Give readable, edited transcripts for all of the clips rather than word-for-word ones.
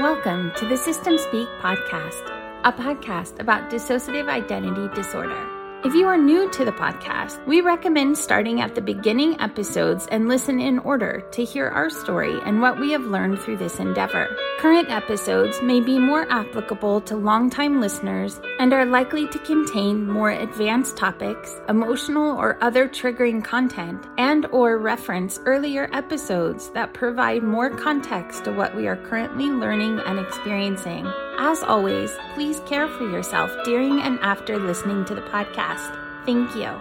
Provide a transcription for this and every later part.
Welcome to the System Speak podcast, a podcast about dissociative identity disorder. If you are new to the podcast, we recommend starting at the beginning episodes and listen in order to hear our story and what we have learned through this endeavor. Current episodes may be more applicable to longtime listeners and are likely to contain more advanced topics, emotional or other triggering content, and or reference earlier episodes that provide more context to what we are currently learning and experiencing. As always, please care for yourself during and after listening to the podcast. Thank you.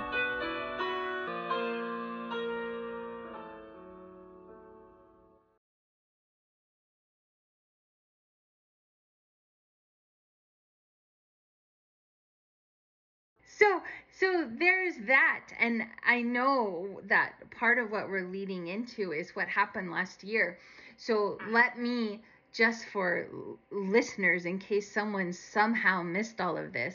So there's that, and I know that part of what we're leading into is what happened last year. So let me, just for listeners, in case someone somehow missed all of this,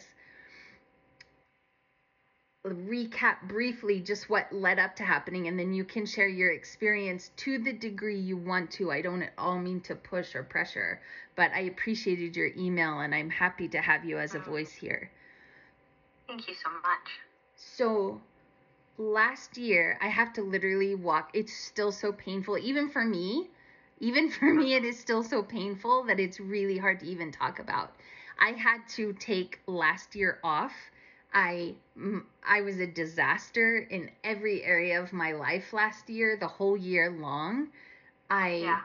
recap briefly just what led up to happening, and then you can share your experience to the degree you want to. I don't at all mean to push or pressure, but I appreciated your email, and I'm happy to have you as a voice here. Thank you so much. So last year, I have to literally walk. It's still so painful. Even for me, it is still so painful that it's really hard to even talk about. I had to take last year off. I was a disaster in every area of my life last year, the whole year long. I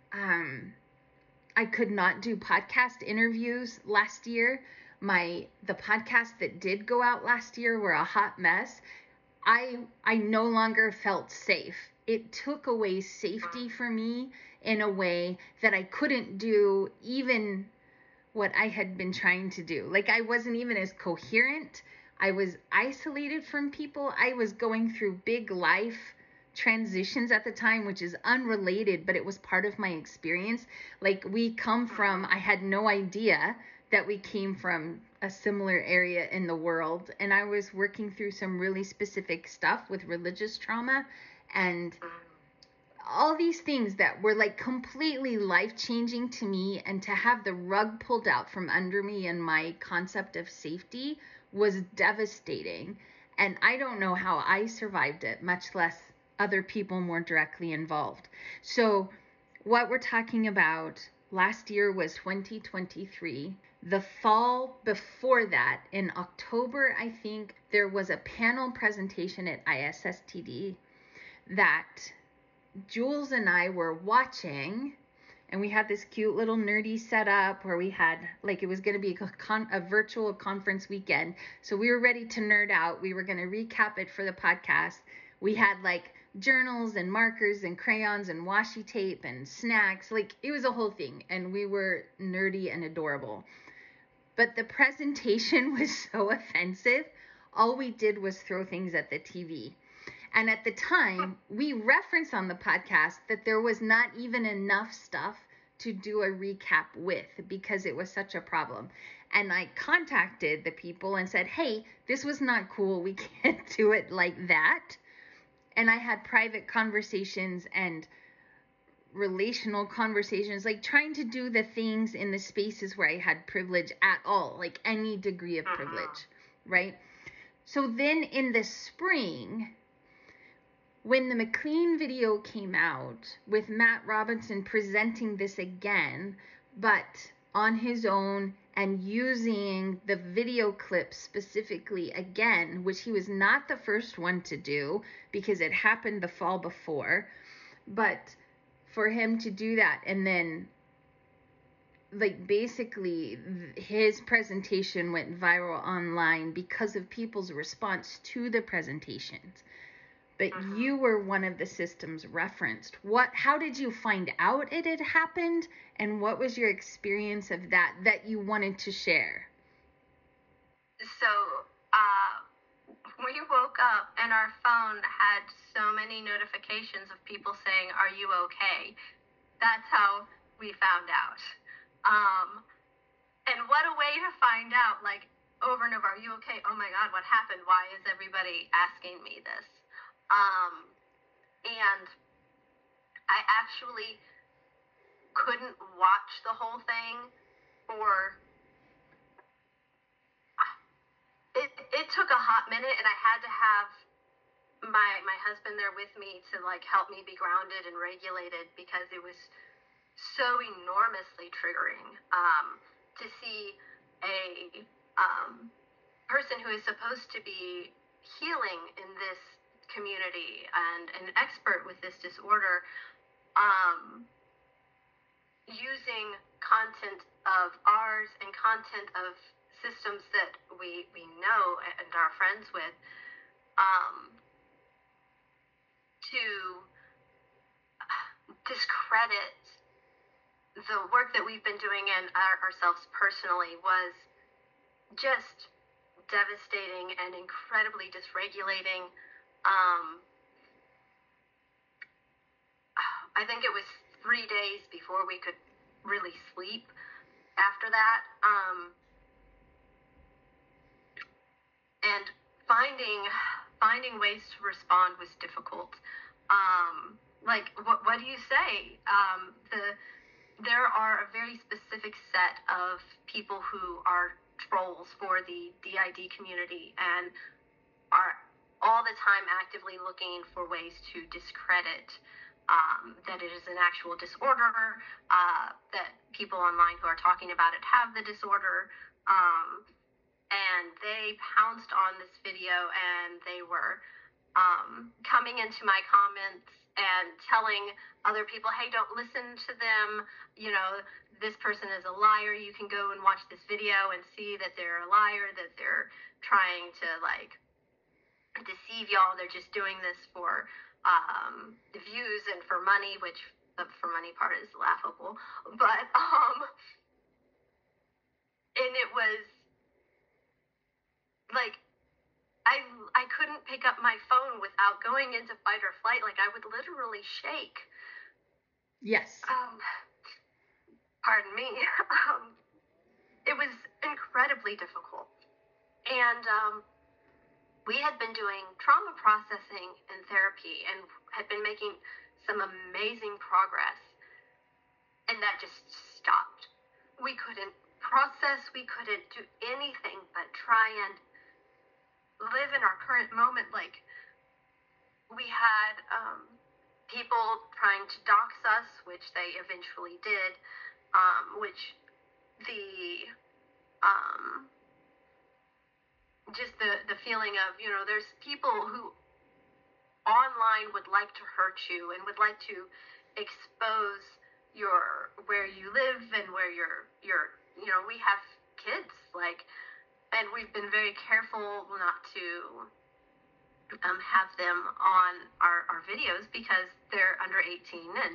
could not do podcast interviews last year. The podcasts that did go out last year were a hot mess. I no longer felt safe. It took away safety for me in a way that I couldn't do even what I had been trying to do. Like, I wasn't even as coherent. I was isolated from people. I was going through big life transitions at the time, which is unrelated, but it was part of my experience. Like, I had no idea that we came from a similar area in the world, and I was working through some really specific stuff with religious trauma and all these things that were like completely life-changing to me, and to have the rug pulled out from under me and my concept of safety was devastating. And I don't know how I survived it, much less other people more directly involved. So what we're talking about last year was 2023. The fall before that, in October, I think, there was a panel presentation at ISSTD that Jules and I were watching, and we had this cute little nerdy setup where we had, like, it was going to be a virtual conference weekend. So we were ready to nerd out. We were going to recap it for the podcast. We had like journals and markers and crayons and washi tape and snacks. Like, it was a whole thing, and we were nerdy and adorable. But the presentation was so offensive. All we did was throw things at the TV. And at the time, we referenced on the podcast that there was not even enough stuff to do a recap with, because it was such a problem. And I contacted the people and said, hey, this was not cool. We can't do it like that. And I had private conversations and relational conversations, like trying to do the things in the spaces where I had privilege at all, like any degree of privilege, right? So then in the spring, when the McLean video came out with Matt Robinson presenting this again, but on his own and using the video clip specifically again, which he was not the first one to do because it happened the fall before, but for him to do that, and then like basically his presentation went viral online because of people's response to the presentations. But you were one of the systems referenced. How did you find out it had happened, and what was your experience of that you wanted to share? So, we woke up and our phone had so many notifications of people saying, "Are you okay?" That's how we found out. And what a way to find out, like, over and over, "Are you okay? Oh my God, what happened? Why is everybody asking me this?" And I actually couldn't watch the whole thing, or it took a hot minute, and I had to have my husband there with me to like help me be grounded and regulated, because it was so enormously triggering to see a person who is supposed to be healing in this community and an expert with this disorder using content of ours and content of systems that we know and are friends with to discredit the work that we've been doing and ourselves personally was just devastating and incredibly dysregulating. I think it was 3 days before we could really sleep after that. And finding ways to respond was difficult. Like, what do you say? There are a very specific set of people who are trolls for the DID community and are all the time actively looking for ways to discredit that it is an actual disorder, that people online who are talking about it have the disorder. And they pounced on this video, and they were coming into my comments and telling other people, hey, don't listen to them, this person is a liar, you can go and watch this video and see that they're a liar, that they're trying to like deceive y'all, they're just doing this for the views and for money, which the for money part is laughable, but and it was like I couldn't pick up my phone without going into fight or flight. Like, I would literally shake. Yes. Pardon me. It was incredibly difficult. And we had been doing trauma processing and therapy and had been making some amazing progress. And that just stopped. We couldn't process. We couldn't do anything but try and live in our current moment. Like, we had people trying to dox us, which they eventually did, which the just the feeling of, there's people who online would like to hurt you and would like to expose where you live and where we have kids, like, and we've been very careful not to have them on our videos because they're under 18, and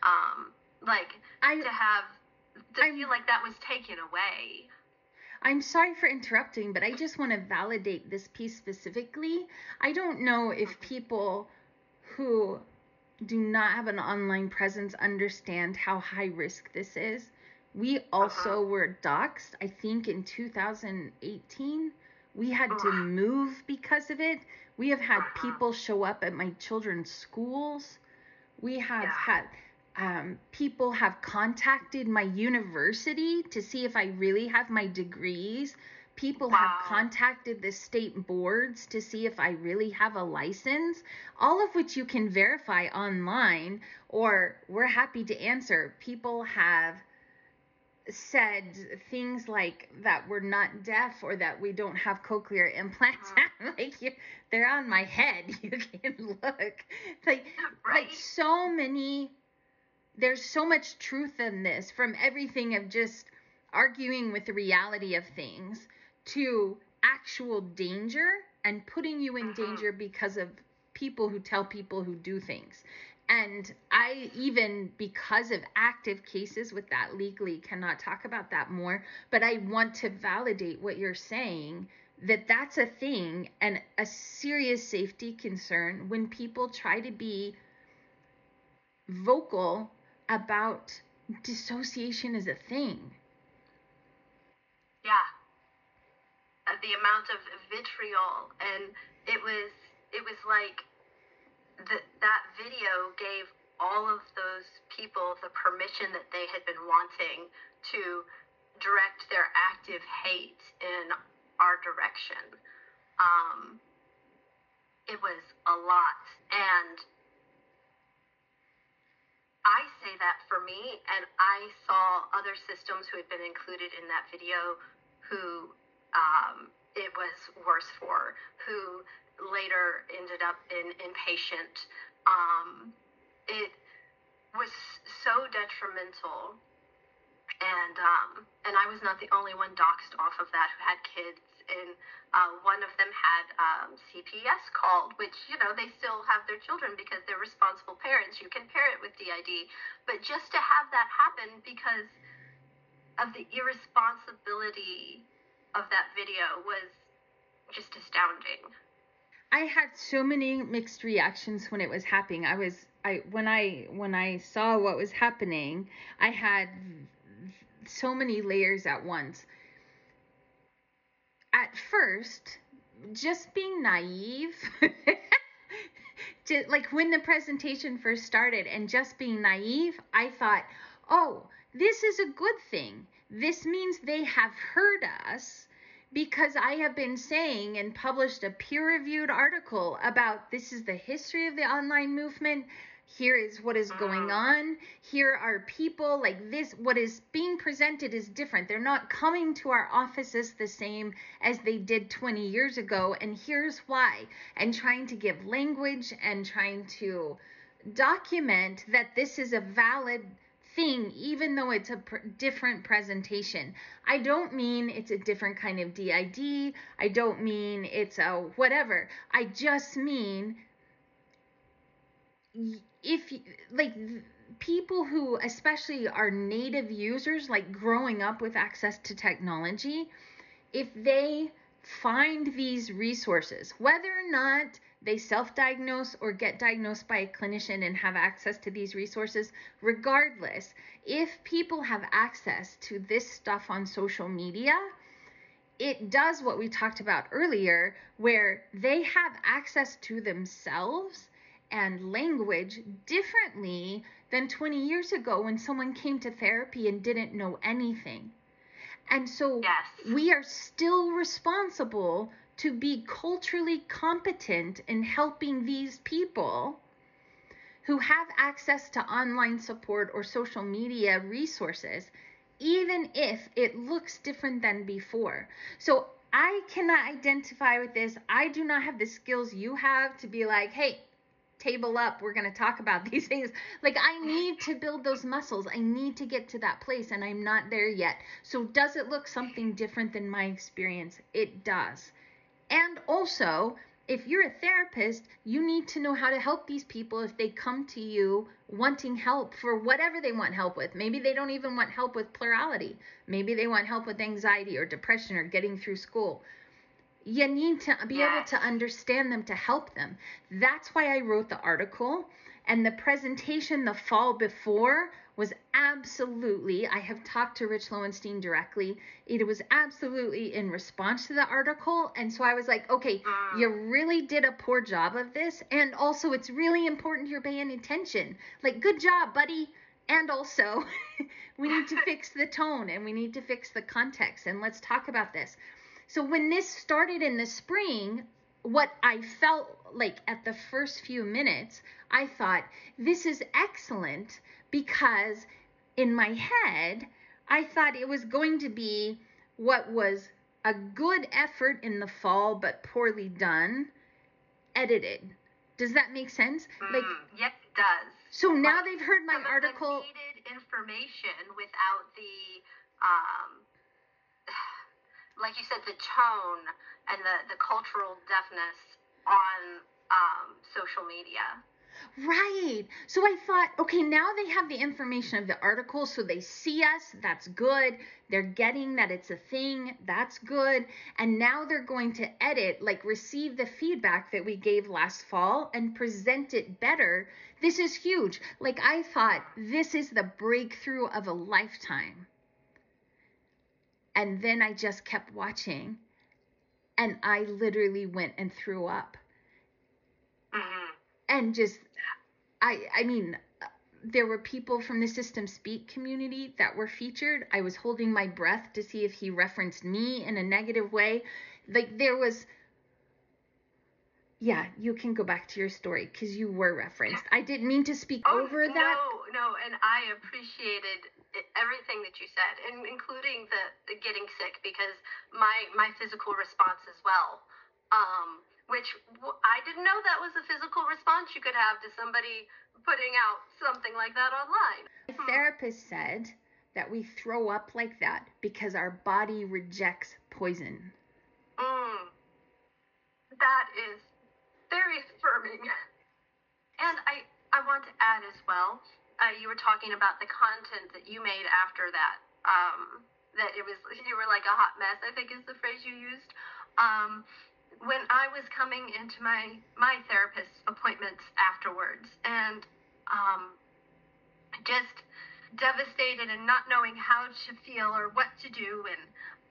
I feel like that was taken away. I'm sorry for interrupting, but I just want to validate this piece specifically. I don't know if people who do not have an online presence understand how high risk this is. We also were doxxed, I think, in 2018. We had to move because of it. We have had people show up at my children's schools. We have had people have contacted my university to see if I really have my degrees. People have contacted the state boards to see if I really have a license, all of which you can verify online, or we're happy to answer. People have said things like that we're not deaf or that we don't have cochlear implants. They're on my head. You can look. Like so many, there's so much truth in this, from everything of just arguing with the reality of things to actual danger and putting you in danger because of people who tell people who do things. And I, even because of active cases with that legally, cannot talk about that more, but I want to validate what you're saying, that that's a thing and a serious safety concern when people try to be vocal about dissociation as a thing. Yeah. The amount of vitriol, and it was like that video gave all of those people the permission that they had been wanting to direct their active hate in our direction. It was a lot. And I say that for me, and I saw other systems who had been included in that video who it was worse for, who later ended up in inpatient. It was so detrimental, and I was not the only one doxxed off of that who had kids, and one of them had CPS called, which, they still have their children because they're responsible parents. You can pair it with DID, but just to have that happen because of the irresponsibility of that video was just astounding. I had so many mixed reactions when it was happening. When I saw what was happening, I had so many layers at once. At first, just being naive, like when the presentation first started and just being naive, I thought, oh, this is a good thing. This means they have heard us, because I have been saying and published a peer-reviewed article about this is the history of the online movement. Here is what is going on. Here are people like this. What is being presented is different. They're not coming to our offices the same as they did 20 years ago. And here's why. And trying to give language and trying to document that this is a valid thing, even though it's a different presentation. I don't mean it's a different kind of DID. I don't mean it's a whatever. I just mean if like people who especially are native users, like growing up with access to technology, if they find these resources, whether or not they self-diagnose or get diagnosed by a clinician and have access to these resources, regardless, if people have access to this stuff on social media, it does what we talked about earlier, where they have access to themselves and language differently than 20 years ago when someone came to therapy and didn't know anything. And so we are still responsible to be culturally competent in helping these people who have access to online support or social media resources, even if it looks different than before. So I cannot identify with this. I do not have the skills you have to be like, hey, table up, we're going to talk about these things. Like, I need to build those muscles. I need to get to that place, and I'm not there yet. So does it look something different than my experience? It does. And also, if you're a therapist, you need to know how to help these people if they come to you wanting help for whatever they want help with. Maybe they don't even want help with plurality. Maybe they want help with anxiety or depression or getting through school. You need to be able to understand them to help them. That's why I wrote the article. And the presentation the fall before was absolutely, I have talked to Rich Lowenstein directly. It was absolutely in response to the article. And so I was like, okay, you really did a poor job of this. And also, it's really important you're paying attention. Like, good job, buddy. And also, we need to fix the tone and we need to fix the context. And let's talk about this. So when this started in the spring, what I felt like at the first few minutes, I thought, this is excellent, because in my head, I thought it was going to be what was a good effort in the fall, but poorly done, edited. Does that make sense? Yes, it does. So now they've heard my article. The needed information without the, like you said, the tone and the cultural deafness on social media. Right. So I thought, okay, now they have the information of the article, so they see us. That's good. They're getting that it's a thing. That's good. And now they're going to edit, like receive the feedback that we gave last fall and present it better. This is huge. Like, I thought, this is the breakthrough of a lifetime. And then I just kept watching, and I literally went and threw up. And just, I mean, there were people from the System Speak community that were featured. I was holding my breath to see if he referenced me in a negative way. Like there was, yeah, you can go back to your story because you were referenced. I didn't mean to speak over that. No, and I appreciated everything that you said, and including the getting sick, because my physical response as well, which I didn't know that was a physical response you could have to somebody putting out something like that online. My therapist said that we throw up like that because our body rejects poison. That is very affirming. And I want to add as well, you were talking about the content that you made after that, that you were like a hot mess, I think is the phrase you used. When I was coming into my therapist's appointments afterwards, and just devastated and not knowing how to feel or what to do, and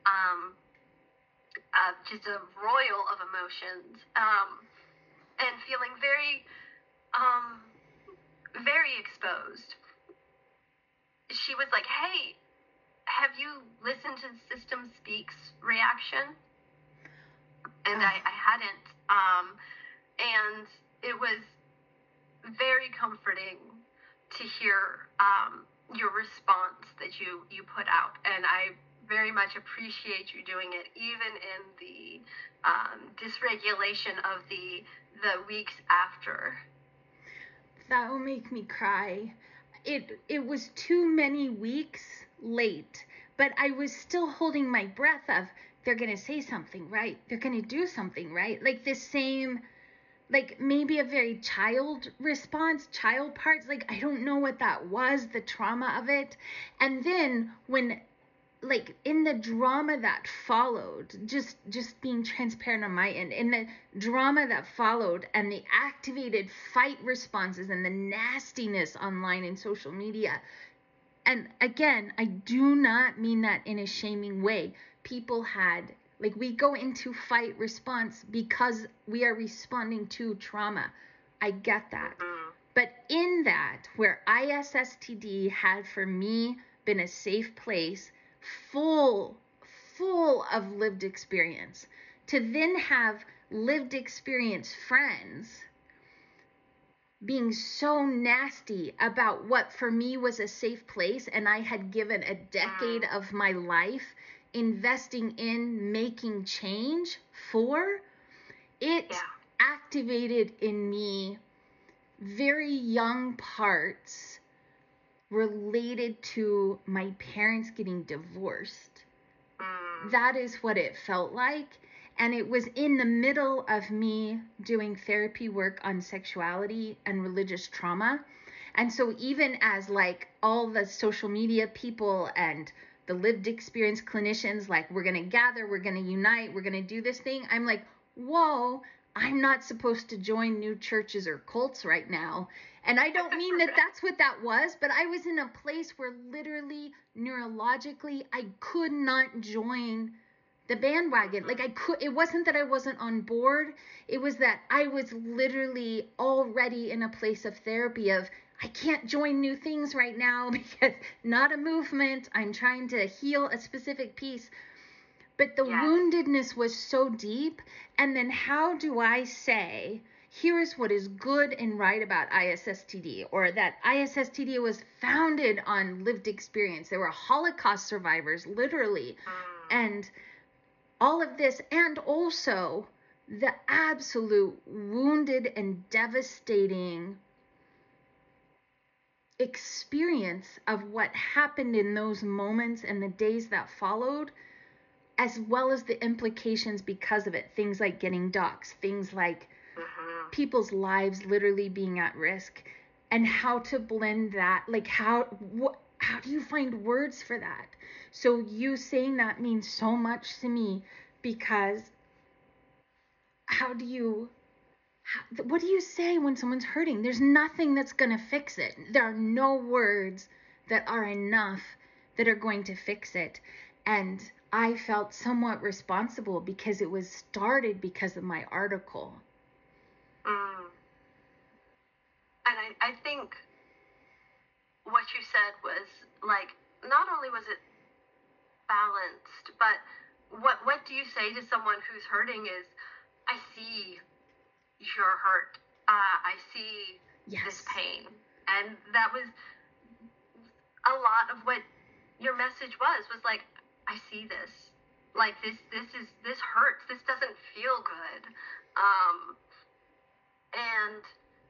just a royal of emotions, and feeling very very exposed. She was like, "Hey, have you listened to System Speak's reaction?" And I hadn't. And it was very comforting to hear your response that you put out. And I very much appreciate you doing it, even in the dysregulation of the weeks after. That will make me cry. It was too many weeks late, but I was still holding my breath of, they're going to say something, right? They're going to do something, right? Like the same, like maybe a very child response, child parts. Like, I don't know what that was, the trauma of it. And then when, like in the drama that followed, just being transparent on my end, in the drama that followed and the activated fight responses and the nastiness online and social media, and again, I do not mean that in a shaming way. People had, like, we go into fight response because we are responding to trauma. I get that. But in that, where ISSTD had for me been a safe place, full of lived experience, to then have lived experience friends being so nasty about what for me was a safe place, and I had given a decade of my life investing in making change for, it activated in me very young parts related to my parents getting divorced. That is what it felt like. And it was in the middle of me doing therapy work on sexuality and religious trauma. And so even as like all the social media people and the lived experience clinicians, like, we're going to gather, we're going to unite, we're going to do this thing, I'm like, whoa, I'm not supposed to join new churches or cults right now. And I don't mean that that's what that was, but I was in a place where literally neurologically I could not join the bandwagon. Like, it wasn't that I wasn't on board. It was that I was literally already in a place of therapy of, I can't join new things right now because not a movement. I'm trying to heal a specific piece. But the woundedness was so deep. And then how do I say, here's what is good and right about ISSTD, or that ISSTD was founded on lived experience. There were Holocaust survivors, literally. And all of this, and also the absolute wounded and devastating experience of what happened in those moments and the days that followed, as well as the implications because of it. Things like getting doxxed, things like people's lives literally being at risk, and how to blend that. Like, how do you find words for that? So you saying that means so much to me, because what do you say when someone's hurting? There's nothing that's going to fix it. There are no words that are enough that are going to fix it. And I felt somewhat responsible because it was started because of my article. And I think what you said was like, not only was it balanced, but what do you say to someone who's hurting is, I see you're hurt. I see this pain. And that was a lot of what your message was like, I see this. Like, this hurts. This doesn't feel good. And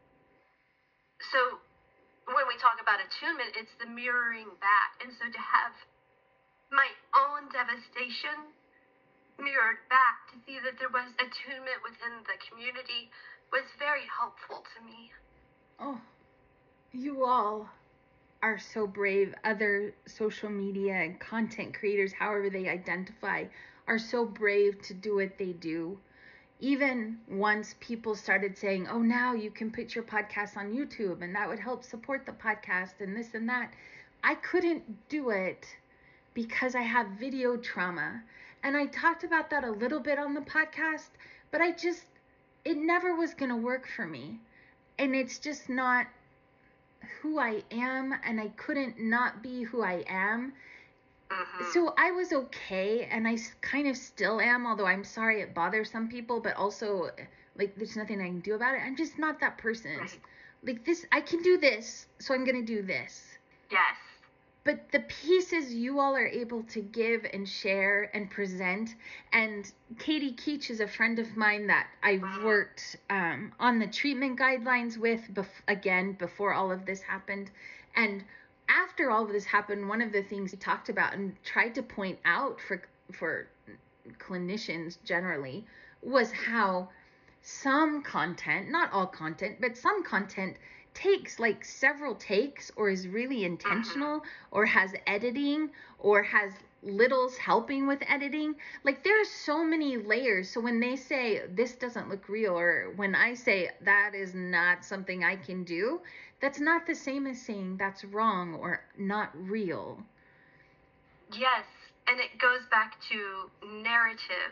so when we talk about attunement, it's the mirroring back. And so to have my own devastation mirrored back, to see that there was attunement within the community, was very helpful to me. Oh, you all are so brave. Other social media and content creators, however they identify, are so brave to do what they do. Even once people started saying, oh, now you can put your podcast on YouTube and that would help support the podcast and this and that, I couldn't do it because I have video trauma. And I talked about that a little bit on the podcast, but it never was going to work for me. And it's just not who I am, and I couldn't not be who I am. So I was okay, and I kind of still am, although I'm sorry it bothers some people, but also, like, there's nothing I can do about it. I'm just not that person. Right. Like, this, I can do this, so I'm going to do this. Yes. But the pieces you all are able to give and share and present, and Katie Keach is a friend of mine that I worked on the treatment guidelines with, before all of this happened. And after all of this happened, one of the things he talked about and tried to point out for clinicians generally was how some content, not all content, but some content takes like several takes, or is really intentional, or has editing, or has littles helping with editing. Like, there are so many layers. So when they say this doesn't look real, or when I say that is not something I can do, that's not the same as saying that's wrong or not real. Yes, and it goes back to narrative.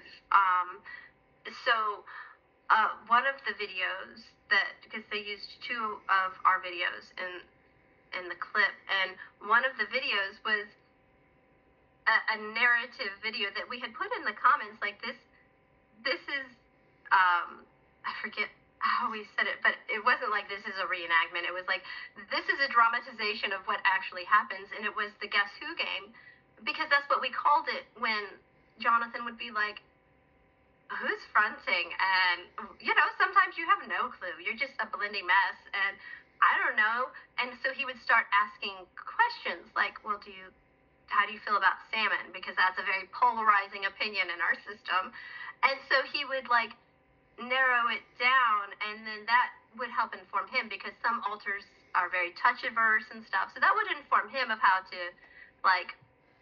One of the videos because they used two of our videos in the clip, and one of the videos was a narrative video that we had put in the comments, like, this is, I forget how we said it, but it wasn't like this is a reenactment. It was like, this is a dramatization of what actually happens, and it was the Guess Who game, because that's what we called it when Jonathan would be like, who's fronting? And, sometimes you have no clue. You're just a blending mess, and I don't know. And so he would start asking questions like, well, how do you feel about salmon? Because that's a very polarizing opinion in our system. And so he would, like, narrow it down, and then that would help inform him, because some altars are very touch-averse and stuff. So that would inform him of how to, like,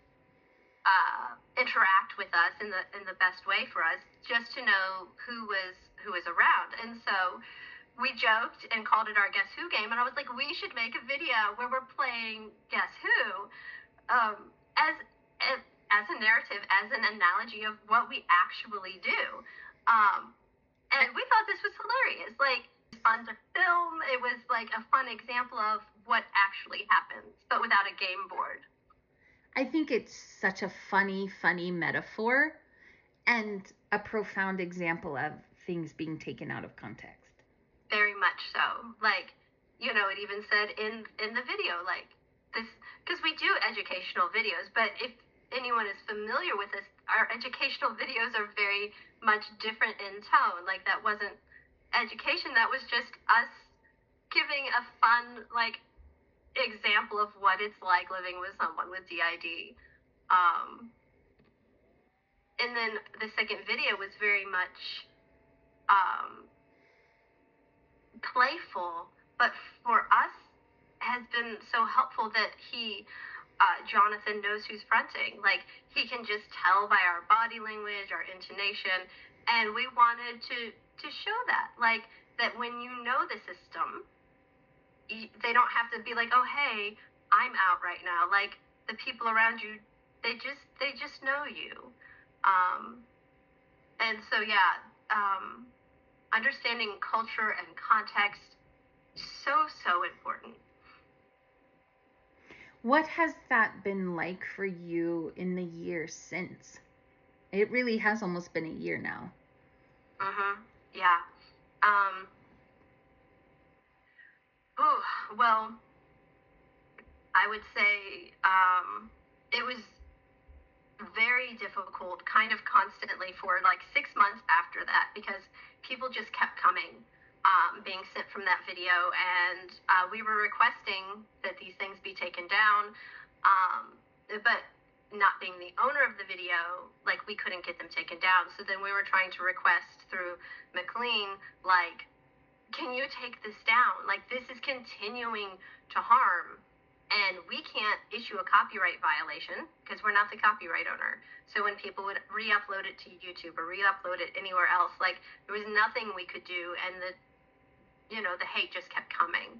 interact with us in the best way for us, just to know who was around. And so we joked and called it our Guess Who game, and I was like, we should make a video where we're playing Guess Who, as a narrative, as an analogy of what we actually do. And we thought this was hilarious. Like, fun to film. It was like a fun example of what actually happens, but without a game board. I think it's such a funny metaphor, and a profound example of things being taken out of context. Very much so. Like, it even said in the video, like, this, because we do educational videos, but if anyone is familiar with this, our educational videos are very much different in tone. Like, that wasn't education, that was just us giving a fun, like, example of what it's like living with someone with DID. And then the second video was very much playful, but for us has been so helpful that Jonathan knows who's fronting. Like, he can just tell by our body language, our intonation, and we wanted to show that, like, that when you know the system, they don't have to be like, oh, hey, I'm out right now. Like, the people around you, they just know you. And so, yeah, understanding culture and context, so important. What has that been like for you in the year since? It really has almost been a year now. Yeah. Well, I would say it was very difficult, kind of constantly for like 6 months after that, because people just kept coming, being sent from that video, and we were requesting that these things be taken down, but not being the owner of the video, like, we couldn't get them taken down. So then we were trying to request through McLean, like, can you take this down? Like, this is continuing to harm, and we can't issue a copyright violation because we're not the copyright owner. So when people would re-upload it to YouTube or re-upload it anywhere else, like, there was nothing we could do, and the hate just kept coming.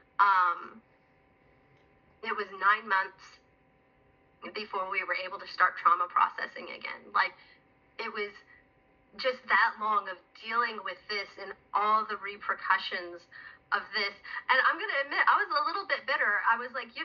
It was 9 months before we were able to start trauma processing again. Like, it was just that long of dealing with this and all the repercussions of this. And I'm going to admit, I was a little bit bitter. I was like,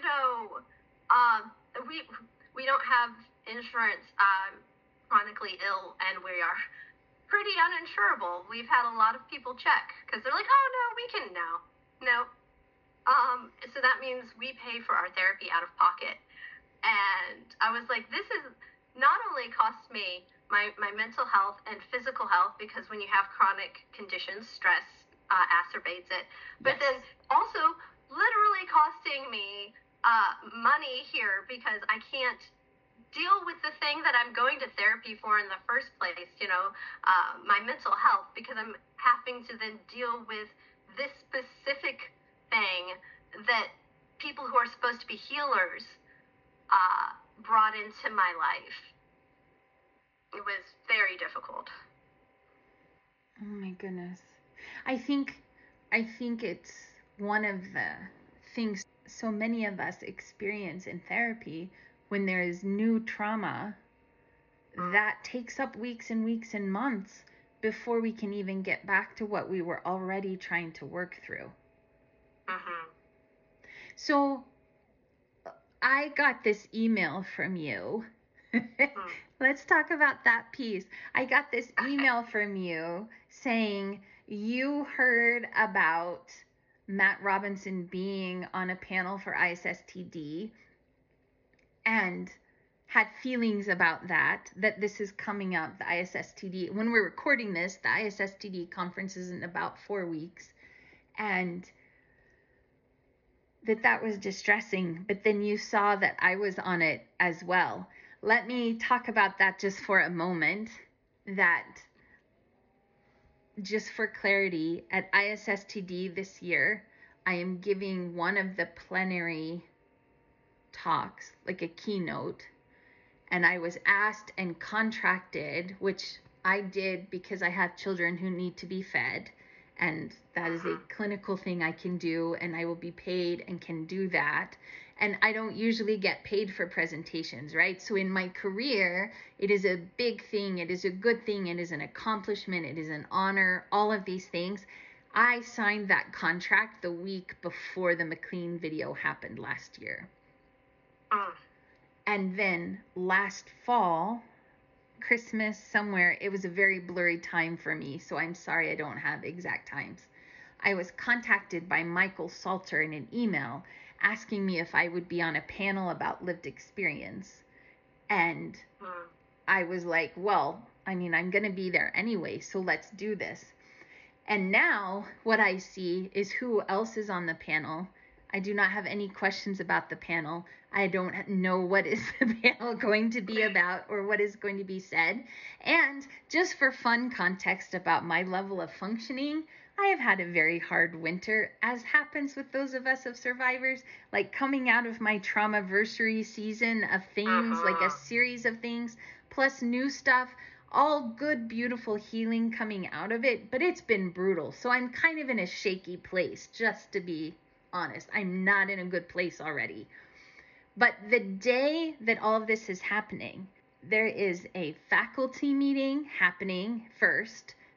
we don't have insurance. I'm chronically ill, and we are pretty uninsurable. We've had a lot of people check because they're like, oh, no, we can now. No. So that means we pay for our therapy out of pocket. And I was like, this is not only cost me my mental health and physical health, because when you have chronic conditions, stress acerbates it, but then also literally costing me money here, because I can't deal with the thing that I'm going to therapy for in the first place, my mental health, because I'm having to then deal with this specific thing that people who are supposed to be healers brought into my life. It was very difficult. Oh my goodness. I think it's one of the things so many of us experience in therapy when there is new trauma that takes up weeks and weeks and months before we can even get back to what we were already trying to work through. So I got this email from you. Let's talk about that piece. I got this email from you saying you heard about Matt Robinson being on a panel for ISSTD and had feelings about that this is coming up, the ISSTD. When we're recording this, the ISSTD conference is in about 4 weeks, and that was distressing, but then you saw that I was on it as well. Let me talk about that just for a moment. That, just for clarity, at ISSTD this year, I am giving one of the plenary talks, like a keynote, and I was asked and contracted, which I did because I have children who need to be fed, and that is a clinical thing I can do, and I will be paid and can do that. And I don't usually get paid for presentations, right? So in my career, it is a big thing. It is a good thing. It is an accomplishment. It is an honor, all of these things. I signed that contract the week before the McLean video happened last year. And then last fall, Christmas, somewhere, it was a very blurry time for me, so I'm sorry I don't have exact times. I was contacted by Michael Salter in an email asking me if I would be on a panel about lived experience. And I was like, well, I mean, I'm going to be there anyway, so let's do this. And now what I see is who else is on the panel. I do not have any questions about the panel. I don't know what is the panel going to be about or what is going to be said. And just for fun context about my level of functioning, I have had a very hard winter, as happens with those of us of survivors, like coming out of my Traumaversary season of things, like a series of things, plus new stuff, all good, beautiful healing coming out of it, but it's been brutal. So I'm kind of in a shaky place, just to be honest. I'm not in a good place already. But the day that all of this is happening, there is a faculty meeting happening first.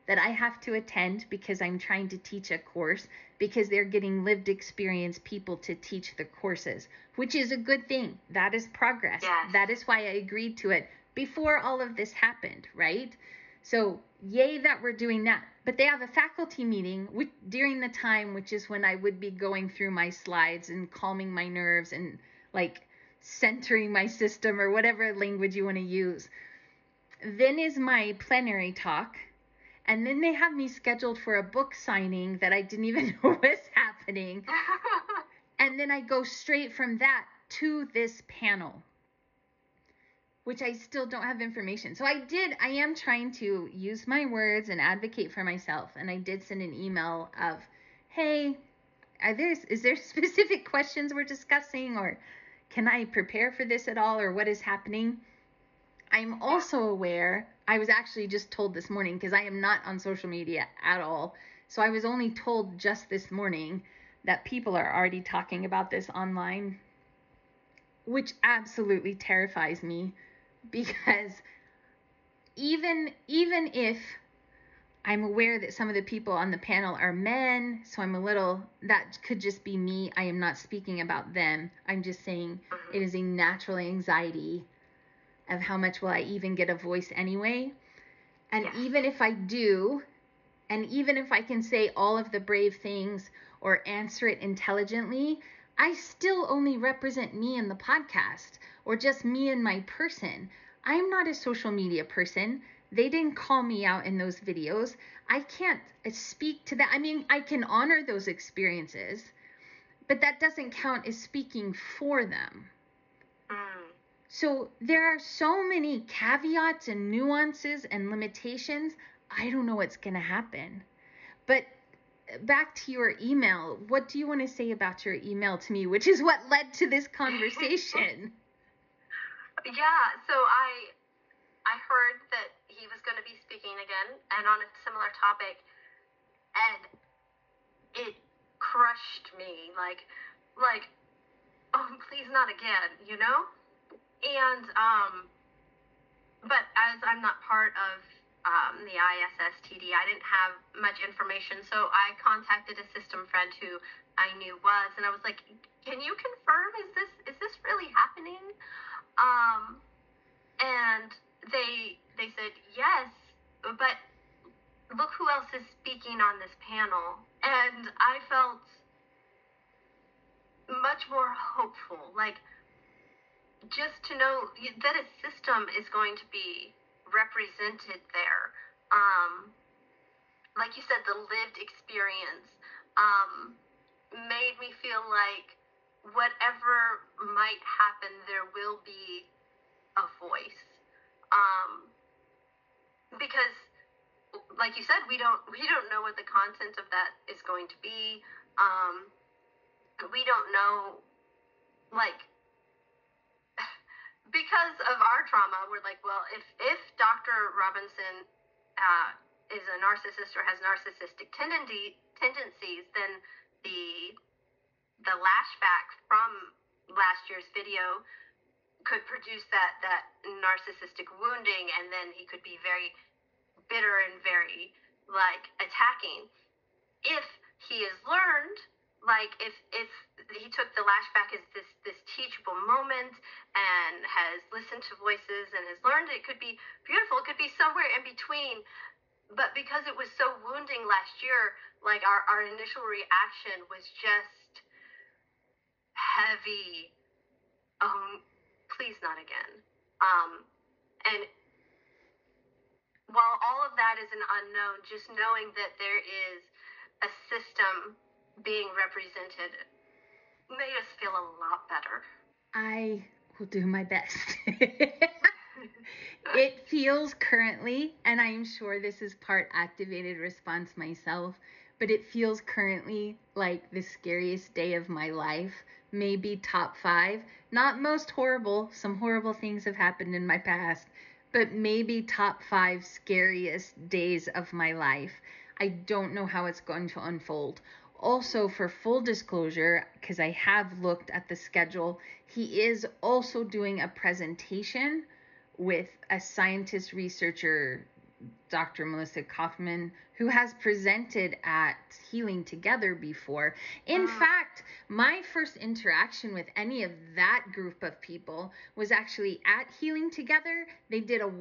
that I have to attend because I'm trying to teach a course, because they're getting lived experience people to teach the courses, which is a good thing. That is progress. Yes. That is why I agreed to it before all of this happened, right? So yay that we're doing that. But they have a faculty meeting during the time, which is when I would be going through my slides and calming my nerves and like centering my system, or whatever language you want to use. Then is my plenary talk. And then they have me scheduled for a book signing that I didn't even know was happening. And then I go straight from that to this panel, which I still don't have information. So I am trying to use my words and advocate for myself. And I did send an email of, hey, is there specific questions we're discussing, or can I prepare for this at all, or what is happening? I'm also aware, I was actually just told this morning, because I am not on social media at all. So I was only told just this morning that people are already talking about this online, which absolutely terrifies me, because even if I'm aware that some of the people on the panel are men, so that could just be me. I am not speaking about them. I'm just saying it is a natural anxiety of how much will I even get a voice anyway. And even if I do, and even if I can say all of the brave things or answer it intelligently, I still only represent me in the podcast, or just me and my person. I'm not a social media person. They didn't call me out in those videos. I can't speak to that. I mean, I can honor those experiences, but that doesn't count as speaking for them. So there are so many caveats and nuances and limitations. I don't know what's going to happen. But back to your email, what do you want to say about your email to me, which is what led to this conversation? Yeah, so I heard that he was going to be speaking again, and on a similar topic, and it crushed me, like, oh, please not again, you know? And, but as I'm not part of the ISSTD, I didn't have much information, so I contacted a system friend who I knew was, and I was like, can you confirm, is this really happening? And they said yes, but look who else is speaking on this panel. And I felt much more hopeful, like, just to know that a system is going to be represented there. Like you said, the lived experience made me feel like whatever might happen, there will be a voice. Because, like you said, we don't know what the content of that is going to be. We don't know, like, because of our trauma, we're like, well, if Dr. Robinson is a narcissist or has narcissistic tendencies, then the lashback from last year's video could produce that narcissistic wounding, and then he could be very bitter and very, like, attacking. If he has learned, like, if he took the lashback as this teachable moment and has listened to voices and has learned, it could be beautiful. It could be somewhere in between. But because it was so wounding last year, like, our initial reaction was just heavy. Please not again. And while all of that is an unknown, just knowing that there is a system being represented made us feel a lot better. I will do my best. It feels currently, and I'm sure this is part activated response myself, but it feels currently like the scariest day of my life. Maybe top 5. Not most horrible. Some horrible things have happened in my past, but maybe top 5 scariest days of my life. I don't know how it's going to unfold. Also, for full disclosure, because I have looked at the schedule, he is also doing a presentation with a scientist researcher Dr. Melissa Kaufman, who has presented at Healing Together before. In fact, my first interaction with any of that group of people was actually at Healing Together. They did a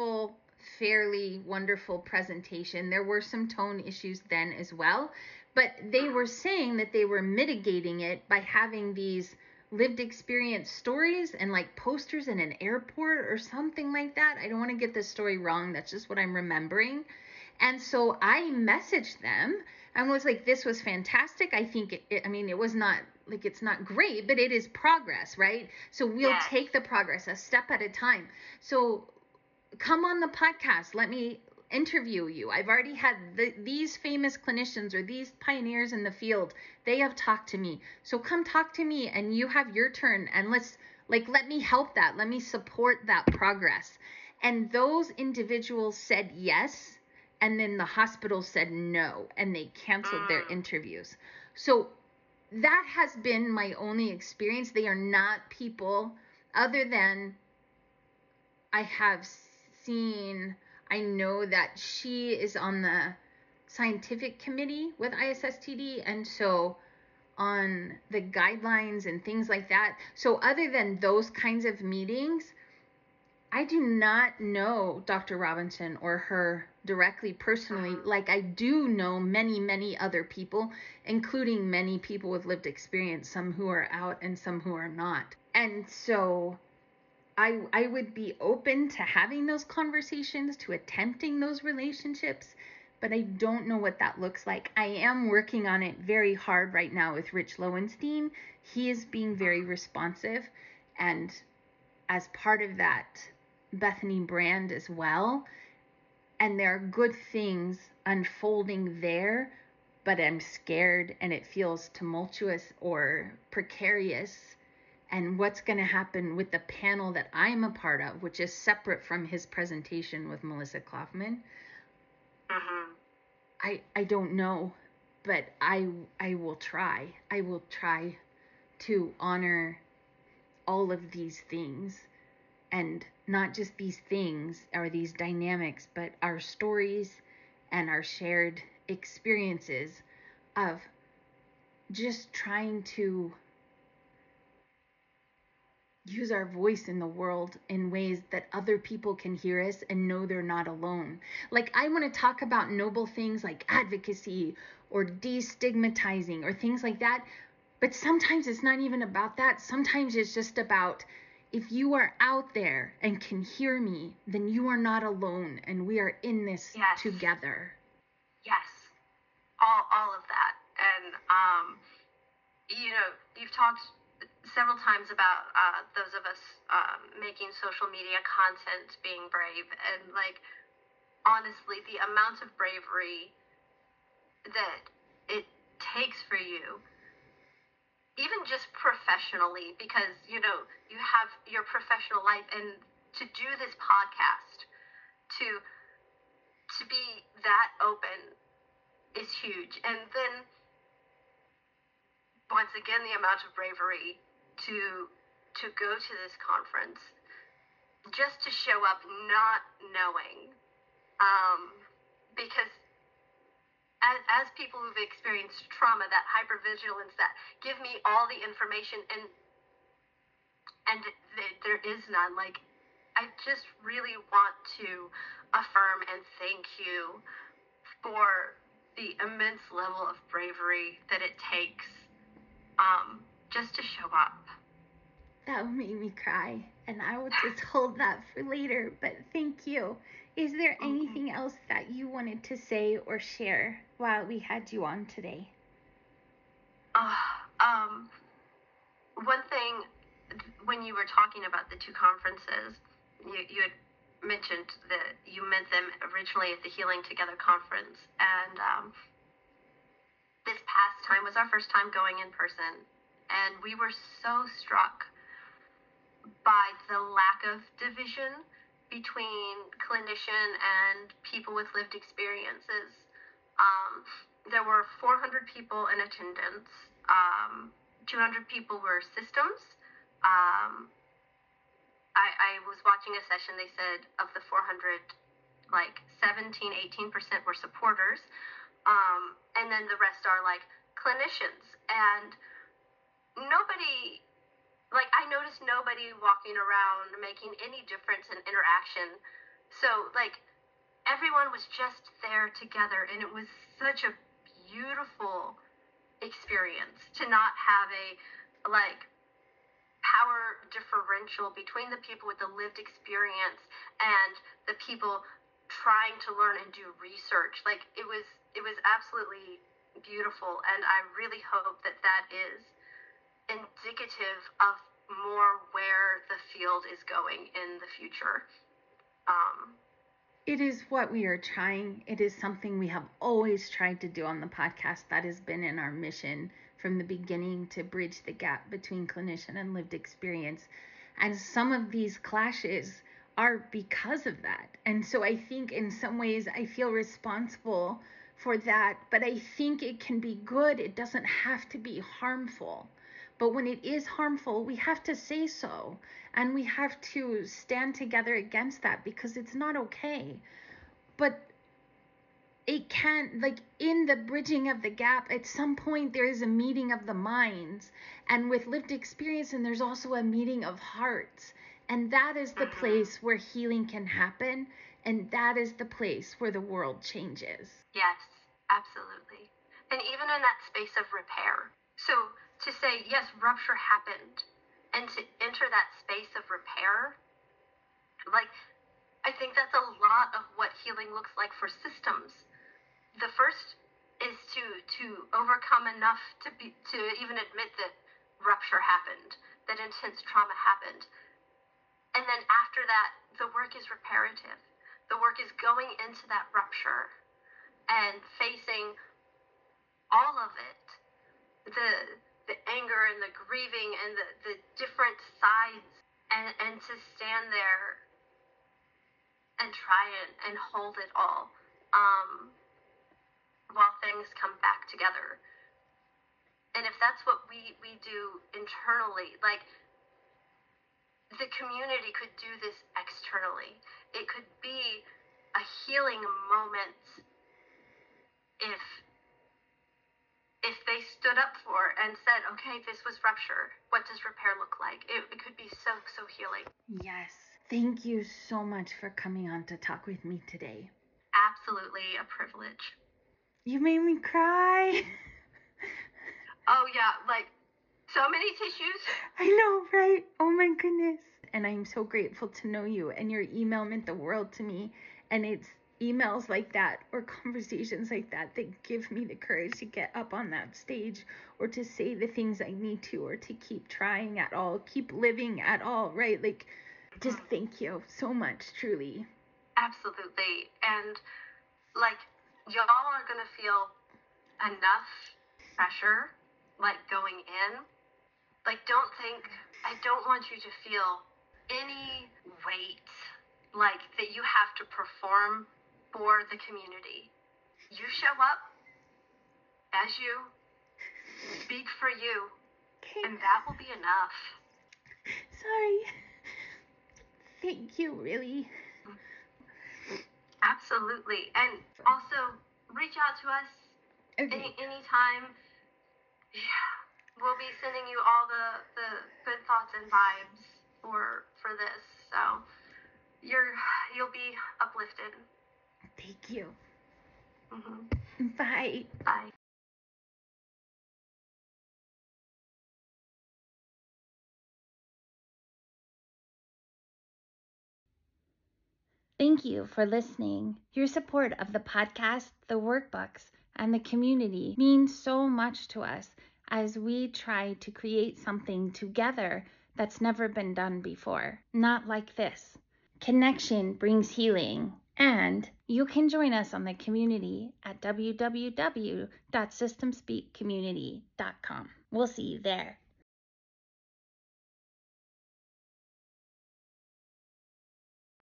fairly wonderful presentation. There were some tone issues then as well, but they were saying that they were mitigating it by having these lived experience stories and like posters in an airport or something like that. I don't want to get this story wrong. That's just what I'm remembering. And so I messaged them and was like, this was fantastic. I think it was not like, it's not great, but it is progress, right? So we'll take the progress a step at a time. So come on the podcast. Let me interview you. I've already had these famous clinicians or these pioneers in the field. They have talked to me. So come talk to me and you have your turn, and let me help that. Let me support that progress. And those individuals said yes, and then the hospital said no, and they canceled their interviews. So that has been my only experience. They are not people other than I have seen. I know that she is on the scientific committee with ISSTD, and so on the guidelines and things like that. So other than those kinds of meetings, I do not know Dr. Robinson or her directly personally, like I do know many, many other people, including many people with lived experience, some who are out and some who are not. And so I would be open to having those conversations, to attempting those relationships, but I don't know what that looks like. I am working on it very hard right now with Rich Lowenstein. He is being very responsive, and as part of that, Bethany Brand as well. And there are good things unfolding there, but I'm scared and it feels tumultuous or precarious. And what's going to happen with the panel that I'm a part of, which is separate from his presentation with Melissa Kaufman. I don't know, but I will try. I will try to honor all of these things, and not just these things or these dynamics, but our stories and our shared experiences of just trying to use our voice in the world in ways that other people can hear us and know they're not alone. Like, I want to talk about noble things like advocacy or destigmatizing or things like that, but sometimes it's not even about that. Sometimes it's just about, if you are out there and can hear me, then you are not alone, and we are in this together. Yes, all of that. And you've talked several times about those of us making social media content being brave, and like, honestly, the amount of bravery that it takes for you, even just professionally, because you have your professional life, and to do this podcast, to be that open is huge. And then once again, the amount of bravery to go to this conference, just to show up not knowing, because as people who've experienced trauma, that hypervigilance, that give me all the information, and there is none. Like, I just really want to affirm and thank you for the immense level of bravery that it takes just to show up. That made me cry, and I will just hold that for later, but thank you. Is there anything else that you wanted to say or share while we had you on today? One thing, when you were talking about the two conferences, you had mentioned that you met them originally at the Healing Together conference, and this past time was our first time going in person, and we were so struck by the lack of division between clinician and people with lived experiences. There were 400 people in attendance. 200 people were systems. I was watching a session. They said of the 400, like 17-18% were supporters, and then the rest are like clinicians. And nobody, like, I noticed nobody walking around making any difference in interaction. So like everyone was just there together, and it was such a beautiful experience to not have a like power differential between the people with the lived experience and the people trying to learn and do research. Like it was absolutely beautiful, and I really hope that that is indicative of more where the field is going in the future. It is what we are trying. It is something we have always tried to do on the podcast. That has been in our mission from the beginning, to bridge the gap between clinician and lived experience. And some of these clashes are because of that. And so I think in some ways I feel responsible for that, but I think it can be good. It doesn't have to be harmful. But when it is harmful, we have to say so, and we have to stand together against that, because it's not okay. But it can't, like, in the bridging of the gap, at some point there is a meeting of the minds, and with lived experience, and there's also a meeting of hearts. And that is the place where healing can happen, and that is the place where the world changes. Yes, absolutely. And even in that space of repair. So to say, yes, rupture happened, and to enter that space of repair, like, I think that's a lot of what healing looks like for systems. The first is to overcome enough to even admit that rupture happened, that intense trauma happened. And then after that, the work is reparative. The work is going into that rupture and facing all of it, the anger and the grieving and the different sides, and to stand there and try and hold it all while things come back together. And if that's what we do internally, like, the community could do this externally. It could be a healing moment if they stood up for and said, okay, this was rupture. What does repair look like? It could be so healing. Yes. Thank you so much for coming on to talk with me today. Absolutely a privilege. You made me cry. Oh yeah, like, so many tissues. I know, right? Oh my goodness. And I'm so grateful to know you, and your email meant the world to me. And it's emails like that, or conversations like that, that give me the courage to get up on that stage, or to say the things I need to, or to keep trying at all, keep living at all, right? Like, just thank you so much, truly. Absolutely. And like, y'all are gonna feel enough pressure, like, going in. Like, I don't want you to feel any weight, like, that you have to perform for the community. You show up as you, speak for you, Okay. and that will be enough. Sorry. Thank you, really. Absolutely. And also, reach out to us anytime. Yeah. We'll be sending you all the good thoughts and vibes for this. So you'll be uplifted. Thank you. Mm-hmm. Bye. Bye. Thank you for listening. Your support of the podcast, the workbooks, and the community means so much to us as we try to create something together that's never been done before. Not like this. Connection brings healing, and you can join us on the community at www.systemspeakcommunity.com. We'll see you there.